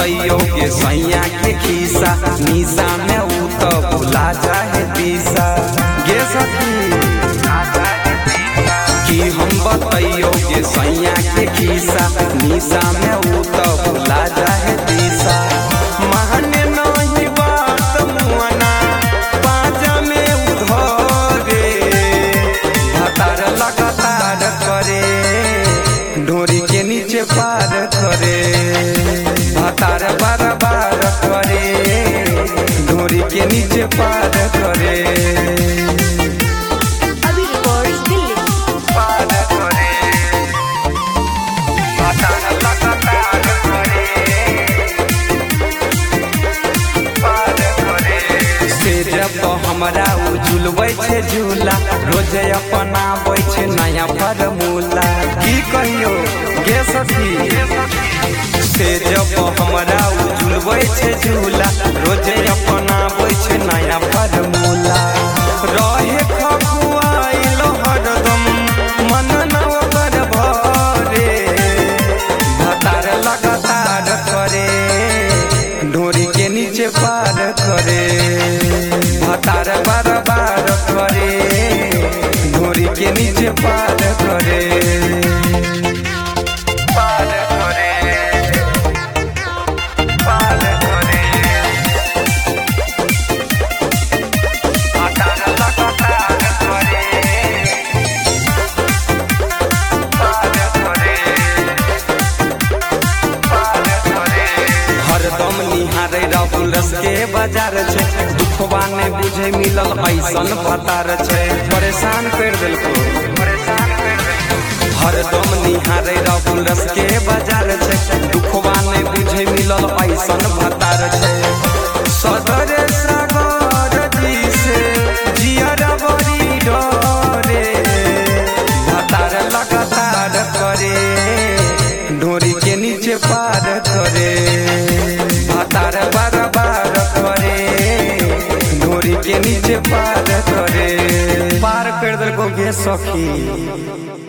बतैयो के सैया के खीसा निशा में ऊ तो भुला जाए दिशा गे सखी कि हम बतैयो के सैया के खीसा निशा में ऊ तो भुला जाए दिशा महने नहीं बात मुआना बाजा में उधरे भतार लगातार करे ढोरी के नीचे पार करे भतार बार बार करे ढोरी के नीचे पार करे पार करे भतार लगातार करे पार करे से जब हमरा उ झुलबै छे झूला रोज अपनाबै छे नया फॉर्मूला की कहियो गे सखी से जब हमरा उ झुलबै छे झूला रोज अपनाबै छे नया फॉर्मूला रहे खखुआइल हरदम मन न ओकर भरे भतार लगातार करे ढोरी के नीचे पार करे भतार बार बार करे ढोरी के नीचे पार करे पार करे पार करे भतार लगातार करे पार करे पार करे हरदम निहारे राहुल रस के बाजार छे दुखवा ने बुझे मिलल ऐसन भतार छे परेशान कर देलको हरदम निहारे राहुल रस के बाजार छे दुखवा ने बुझे मिलल ऐसन भतार छे सदर सागर जी से जियर बड़ी डरे भतार लगातार करे ढोरी के नीचे पार करे भतार बार बार करे ढोरी के नीचे पार करे पार कर देलको गे सखी।